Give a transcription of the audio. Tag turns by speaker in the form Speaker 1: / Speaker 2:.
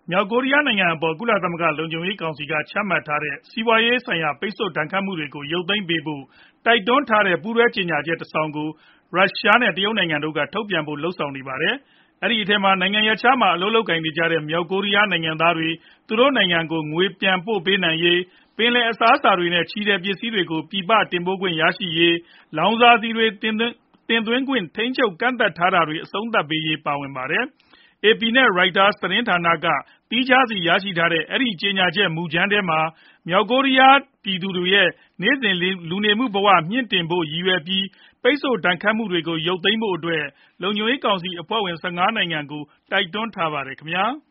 Speaker 1: မြောက်ကိုရီးယားနိုင်ငံအပေါ် ကုလသမဂ္ဂ လုံခြုံရေးကောင်စီက ချမှတ်ထားတဲ့ စီးပွားရေးဆိုင်ရာ ပိတ်ဆို့ဒဏ်ခတ်မှုတွေကို ရုပ်သိမ်းပေးဖို့ တိုက်တွန်းထားတဲ့ ပူးတွဲကြေညာချက်တစောင်ကို ရုရှား နဲ့ တရုတ်နိုင်ငံတို့က ထုတ်ပြန်ဖို့ လုပ်ဆောင်နေပါတယ်။ အဲဒီအထဲမှာ နိုင်ငံရပ်ခြားမှာ အလုပ်လုပ်ကိုင်နေကြတဲ့ မြောက်ကိုရီးယားနိုင်ငံသားတွေ သူတို့နိုင်ငံကို ငွေပြန်ပို့ပေးနိုင်ရေး၊ ပင်လယ်အစားအစာတွေ နဲ့ ချည်ထည်ပစ္စည်းတွေကို ပြည်ပတင်ပို့ခွင့်ရရှိရေး၊ လောင်စာဆီတွေ တင်သွင်းခွင့် ထိန်းချုပ်ကန့်သတ်ထားတာတွေ အဆုံးသတ်ပေးရေး ပါဝင်ပါတယ်။ AP နဲ့ Reuters သတင်းဌာနက သီးခြားစီရရှိထားတဲ့ အဲဒီကြေညာချက်မူကြမ်းထဲမှာ မြောက်ကိုရီးယားပြည်သူတွေရဲ့ နေ့စဉ်လူနေမှုဘဝ မြှင့်တင်ဖို့ ရည်ရွယ်ပြီး ပိတ်ဆို့ဒဏ်ခတ်မှုတွေကို ရုပ်သိမ်းဖို့အတွက် လုံခြုံရေးကောင်စီအဖွဲ့ဝင် ၁၅ နိုင်ငံကို တိုက်တွန်းထားပါတယ်ခင်ဗျာ။